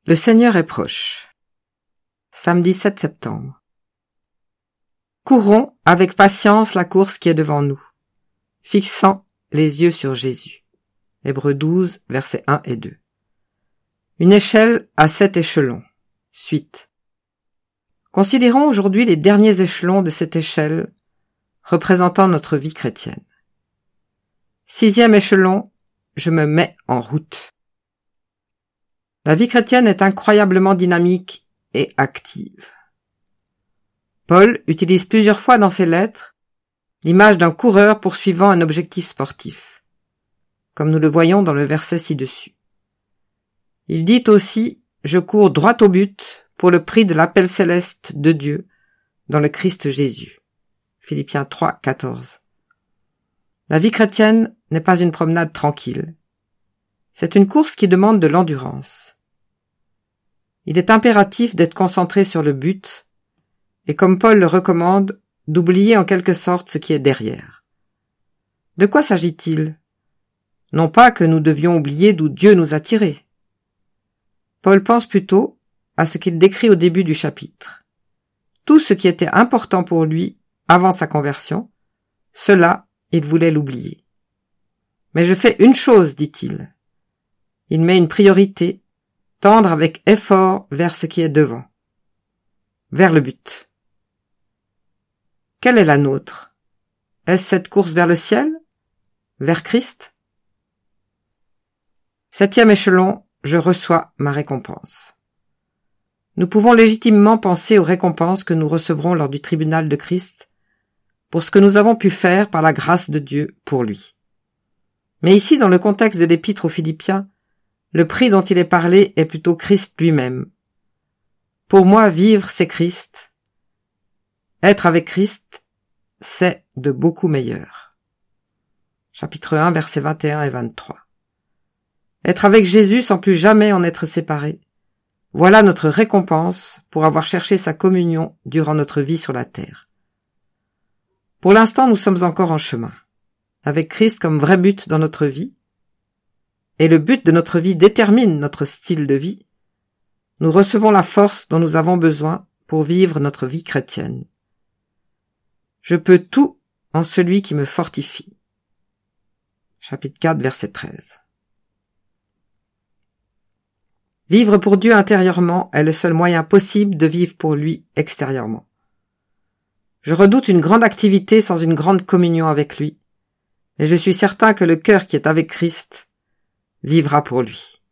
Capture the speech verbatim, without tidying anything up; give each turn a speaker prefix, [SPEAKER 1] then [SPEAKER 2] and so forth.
[SPEAKER 1] Le Seigneur est proche. Samedi sept septembre. Courons avec patience la course qui est devant nous, fixant les yeux sur Jésus. Hébreux douze, versets un et deux. Une échelle à sept échelons. Suite. Considérons aujourd'hui les derniers échelons de cette échelle représentant notre vie chrétienne. Sixième échelon, je me mets en route. La vie chrétienne est incroyablement dynamique et active. Paul utilise plusieurs fois dans ses lettres l'image d'un coureur poursuivant un objectif sportif, comme nous le voyons dans le verset ci-dessus. Il dit aussi « Je cours droit au but pour le prix de l'appel céleste de Dieu dans le Christ Jésus ». Philippiens trois, quatorze. La vie chrétienne n'est pas une promenade tranquille. C'est une course qui demande de l'endurance. Il est impératif d'être concentré sur le but et, comme Paul le recommande, d'oublier en quelque sorte ce qui est derrière. De quoi s'agit-il? Non pas que nous devions oublier d'où Dieu nous a tirés. Paul pense plutôt à ce qu'il décrit au début du chapitre. Tout ce qui était important pour lui avant sa conversion, cela, il voulait l'oublier. Mais je fais une chose, dit-il. Il met une priorité, tendre avec effort vers ce qui est devant, vers le but. Quelle est la nôtre? Est-ce cette course vers le ciel? Vers Christ? Septième échelon, je reçois ma récompense. Nous pouvons légitimement penser aux récompenses que nous recevrons lors du tribunal de Christ pour ce que nous avons pu faire par la grâce de Dieu pour lui. Mais ici, dans le contexte de l'épître aux Philippiens, le prix dont il est parlé est plutôt Christ lui-même. Pour moi, vivre, c'est Christ. Être avec Christ, c'est de beaucoup meilleur. Chapitre un, versets vingt et un et vingt-trois. Être avec Jésus sans plus jamais en être séparé, voilà notre récompense pour avoir cherché sa communion durant notre vie sur la terre. Pour l'instant, nous sommes encore en chemin, avec Christ comme vrai but dans notre vie, et le but de notre vie détermine notre style de vie. Nous recevons la force dont nous avons besoin pour vivre notre vie chrétienne. Je peux tout en celui qui me fortifie. Chapitre quatre, verset treize. Vivre pour Dieu intérieurement est le seul moyen possible de vivre pour lui extérieurement. Je redoute une grande activité sans une grande communion avec lui, et je suis certain que le cœur qui est avec Christ vivra pour lui.